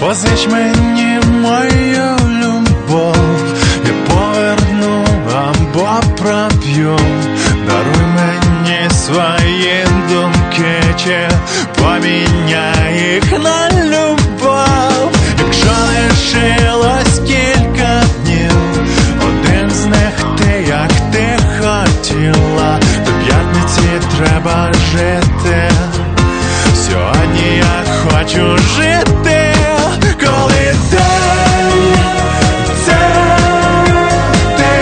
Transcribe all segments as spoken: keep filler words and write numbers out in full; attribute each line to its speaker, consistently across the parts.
Speaker 1: позич мені мою любов, я поверну або проп'ю. Даруй мені свої думки, чи поміняй їх на любов. Якщо лишилось кілька днів, один з них ти, як ти хотіла, до п'ятниці треба жити. Сьогодні я хочу жити, коли день – це ти,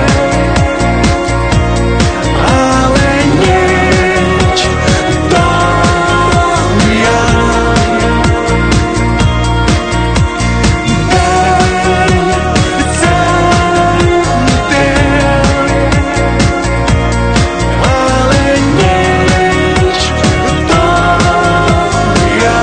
Speaker 1: але ніч – то я. День – це ти, але ніч – то я.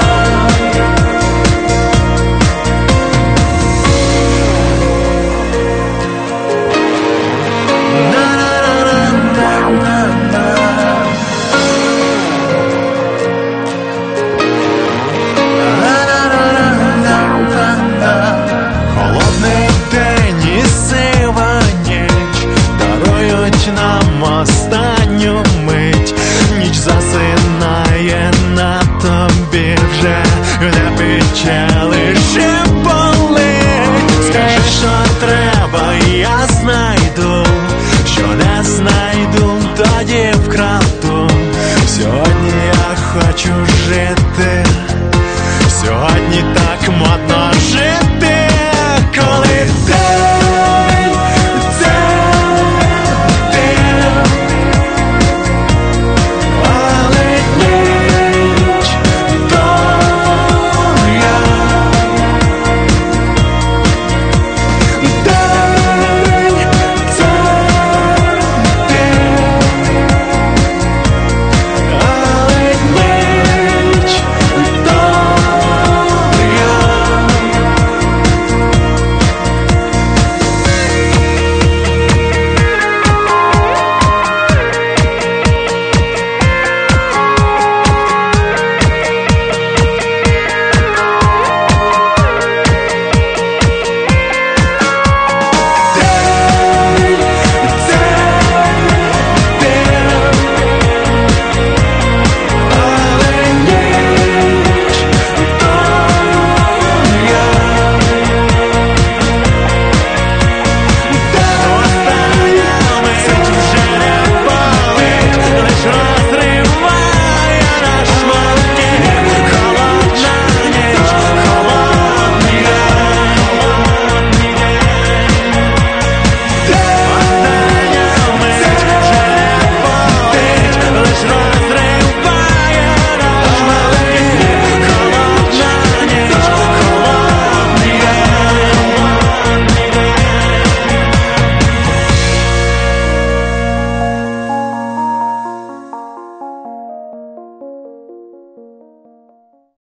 Speaker 1: Холодний день і сива ніч дарують нам останню мить. Ніч засинає на тобі вже, не пече, лише болить. Скажи, що треба, і я знайду, що не знайду, тоді вкраду. Сьогодні я хочу жити, сьогодні так модно жити.